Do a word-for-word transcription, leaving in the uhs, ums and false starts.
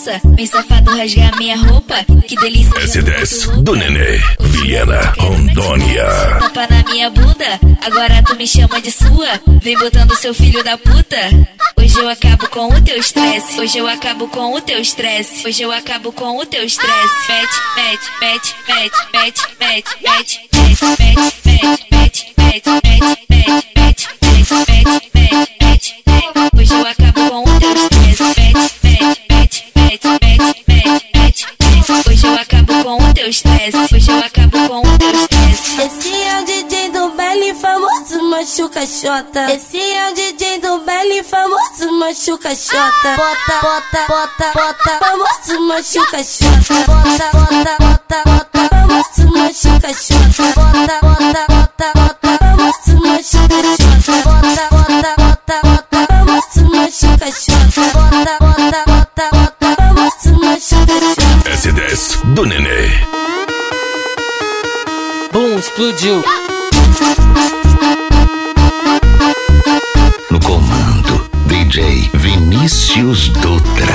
bagunça. Vem safado rasgar minha roupa. Que delícia. S dez do Nenê, Vilhena, Rondônia. Tapa na minha bunda, agora tu me chama de sua. Vem botando seu filho da puta. Hoje eu acabo com o teu estresse. Hoje eu acabo com o teu estresse. Hoje eu acabo com o teu estresse. Mete, mete, mete, mete, mete, mete, mete, mete, mete, mete, mete, mete, mete, mete, mete, mete, mete. Hoje eu acabo com o teu estresse. Mete, mete, mete, mete, mete, mete, mete. Hoje eu acabo com o teu estresse. Hoje eu acabo com o teu estresse. Esse é o D J do baile famoso machuca xota. Esse é o D J do baile famoso machuca xota. Bota, bota, bota, bota, famoso machuca xota. Bota, bota, bota, bota, famoso machuca xota. Bota, bota, bota, bota, famoso machuca xota. Bota, bota, bota, bota, famoso machuca xota. Bota, bota, bota, bota, famoso machuca xota. S dez do Nenê. Bum, explodiu. No comando, D J Vinícius Dutra.